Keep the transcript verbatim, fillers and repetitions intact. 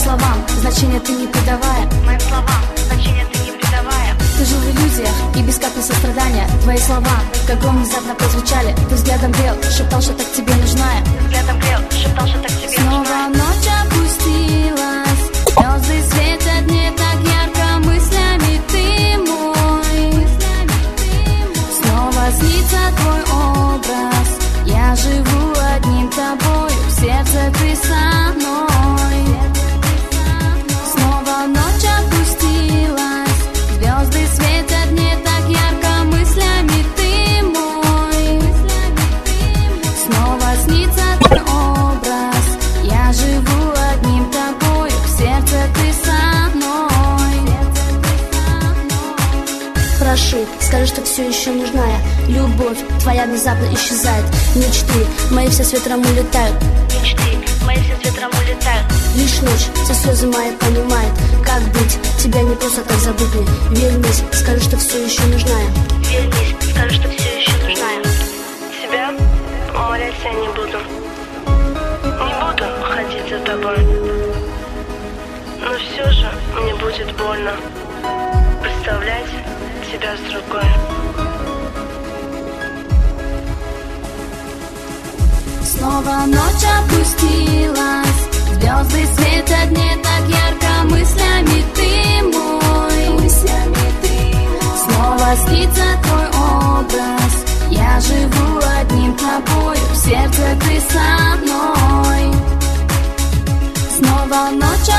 словам значения ты не придавая, моим словам значения ты не придавая. Ты жил в иллюзиях и без капли сострадания. Твои слова, как гром, внезапно прозвучали. Ты взглядом грел, шептал, что так тебе нужна я. Ты взглядом грел, шептал, что так тебе Снова нужна я. ночь опустилась, звезды светят не так ярко, мыслями ты мой. Снова снится твой образ, я живу одним тобою, в сердце ты со мной. Снова ночь опустилась, звезды светят не так ярко, мыслями ты мой. Снова снится твой образ, я живу одним тобою, в сердце ты со мной. Прошу, скажи, что все еще нужна я. Любовь твоя внезапно исчезает. Мечты мои все с ветром улетают. Мечты мои все с ветром улетают. Лишь ночь все слезы мои понимает. Как быть, тебя не просто так забыть мне. Вернись, скажи, что все еще нужна я. Вернись, скажи, что все еще нужна я. Тебя умолять я не буду. Не буду ходить за тобой. Но все же мне будет больно представлять тебя с другой. Снова ночь опустилась, звезды светят не так ярко, мыслями ты мой. Мыслями ты мой. Снова снится твой образ, я живу одним тобою, в сердце ты со мной. Снова ночь